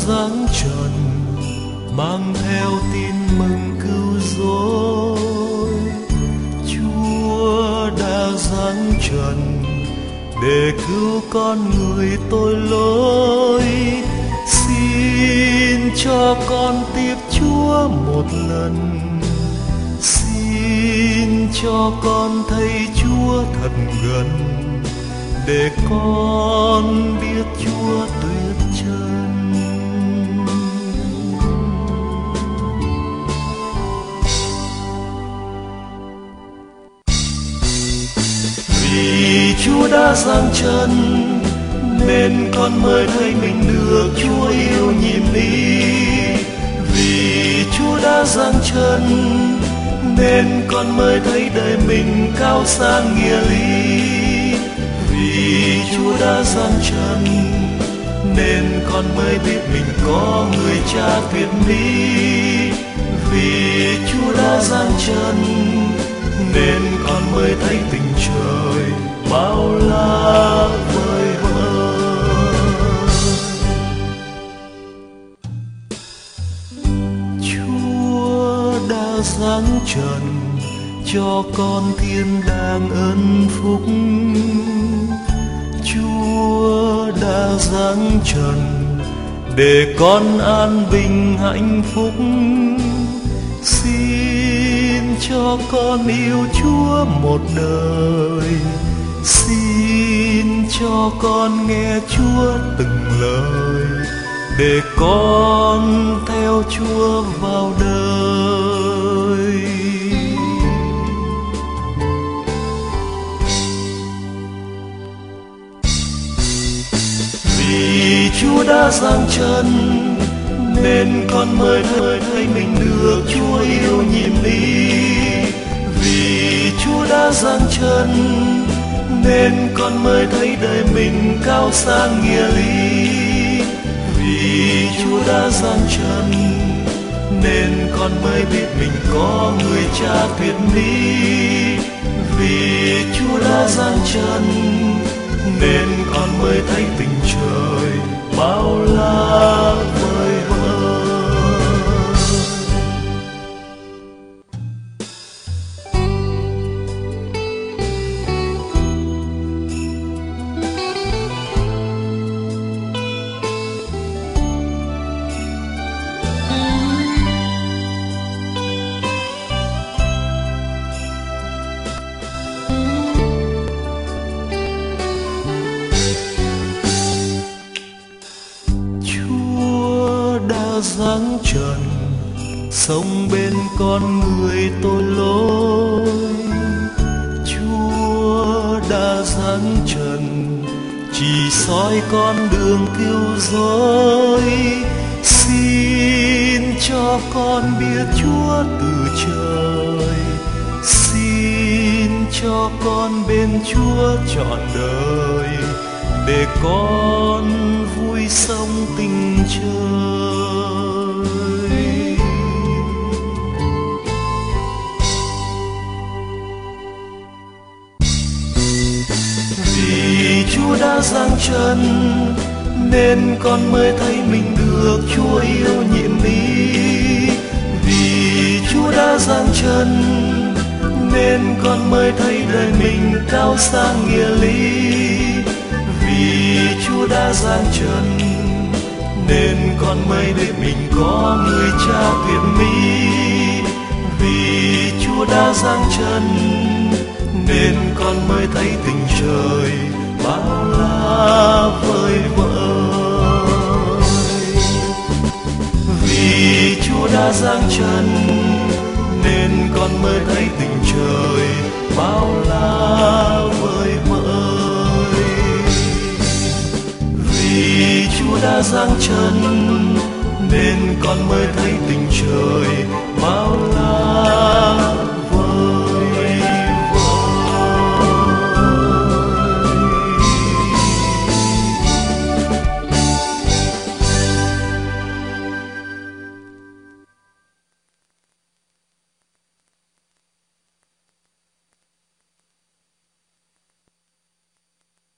giáng trần, mang theo tin mừng cứu rỗi. Chúa đã giáng trần để cứu con người tội lỗi. Xin cho con tiếp Chúa một lần, xin cho con thấy Chúa thật gần, để con biết Chúa tuyệt chân. Vì Chúa đã giáng trần nên con mới thấy mình được Chúa yêu nhịp đi. Vì Chúa đã giáng trần nên con mới thấy đời mình cao sang nghĩa lý. Vì Chúa đã giáng trần nên con mới biết mình có người cha tuyệt mỹ. Vì Chúa đã giáng trần nên con mới thấy tình trời bao la vời vợi. Chúa đã giáng trần cho con thiên đàng ơn phúc. Chúa đã giáng trần để con an bình hạnh phúc. Xin cho con yêu Chúa một đời, xin cho con nghe Chúa từng lời, để con theo Chúa vào đời. Vì Chúa đã giáng trần nên con mới thấy mình được Chúa yêu nhịp đi. Vì Chúa đã giáng trần nên con mới thấy đời mình cao sang nghĩa lý. Vì Chúa đã giáng trần nên con mới biết mình có người cha tuyệt mỹ. Vì Chúa đã giáng trần nên con mới thấy tình trời bao la vời vợi. Giáng trần sống bên con người tội lỗi. Chúa đã giáng trần chỉ soi con đường cứu rỗi. Xin cho con biết Chúa từ trời, xin cho con bên Chúa trọn đời, để con vui sống tình trời. Vì Chúa đã giáng trần nên con mới thấy mình được Chúa yêu nhiệm mỹ. Vì Chúa đã giáng trần nên con mới thấy đời mình cao sang nghĩa lý. Vì Chúa đã giáng trần nên con mới biết mình có người cha tuyệt mỹ. Vì Chúa đã giáng trần nên con mới thấy tình trời bao la vời vợi. Vì Chúa đã giáng trần nên con mới thấy tình trời bao la vời vợi. Vì Chúa đã giáng trần nên con mới thấy tình trời bao la